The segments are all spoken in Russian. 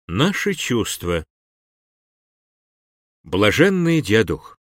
Наши чувства. Блаженный дьядух.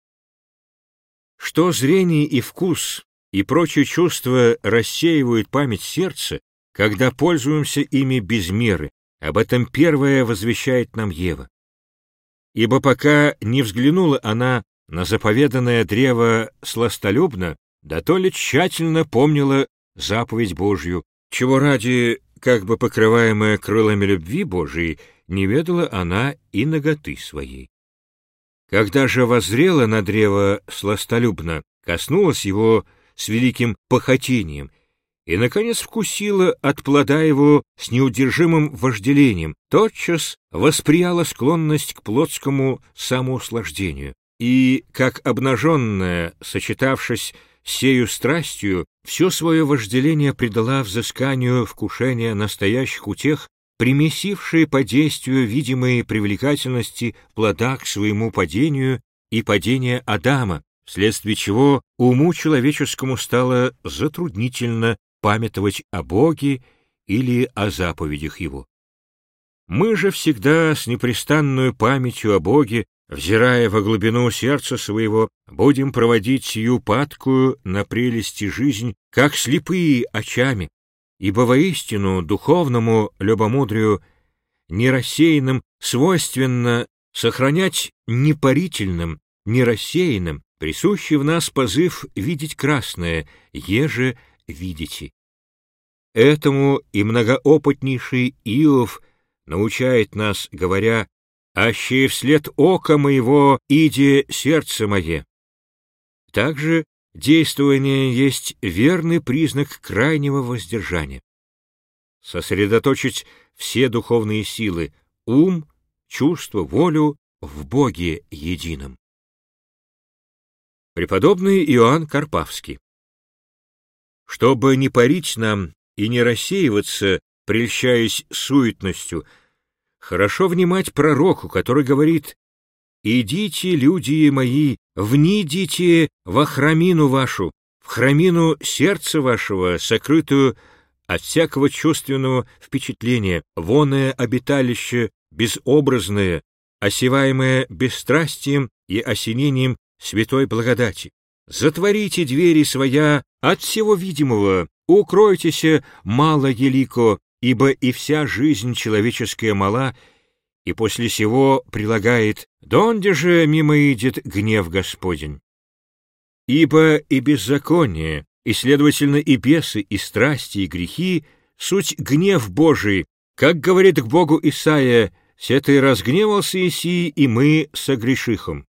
Что зрение и вкус и прочие чувства рассеивают память сердца, когда пользуемся ими без меры, об этом первое возвещает нам Ева. Ибо пока не взглянула она на заповеданное древо сластолюбно, да то ли тщательно помнила заповедь Божью, чего ради, как бы покрываемая крылами любви Божией, не ведала она и наготы своей. Когда же воззрела на древо сластолюбно, коснулась его с великим похотением и, наконец, вкусила от плода его с неудержимым вожделением, тотчас восприяла склонность к плотскому самоуслаждению, и, как обнаженная, сочетавшись с сею страстью, все свое вожделение предала взысканию вкушения настоящих утех, примесившие по действию видимой привлекательности плода к своему падению и падения Адама, вследствие чего уму человеческому стало затруднительно памятовать о Боге или о заповедях Его. Мы же всегда с непрестанную памятью о Боге, взирая во глубину сердца своего, будем проводить сию падкую на прелести жизнь, как слепые очами, ибо воистину духовному любомудрию нерассеянным свойственно сохранять непарительным, нерассеянным, присущий в нас позыв видеть красное, еже видите. Этому и многоопытнейший Иов научает нас, говоря: «Аще вслед ока моего иде сердце мое». Также действование есть верный признак крайнего воздержания. Сосредоточить все духовные силы, ум, чувство, волю в Боге едином. Преподобный Иоанн Карпавский. Чтобы не парить нам и не рассеиваться, прельщаясь суетностью, хорошо внимать пророку, который говорит: «Идите, люди мои, внидите во храмину вашу, в храмину сердца вашего, сокрытую от всякого чувственного впечатления, воное обиталище безобразное, осеваемое бесстрастием и осенением святой благодати. Затворите двери своя от всего видимого, укройтесь мало елико, ибо и вся жизнь человеческая мала, и после сего прилагает: донде же мимо идет гнев Господень. Ибо и беззаконие, и, следовательно, и бесы, и страсти, и грехи — суть гнев Божий, как говорит к Богу Исаия: «Се ты разгневался Иси, и мы согрешихом».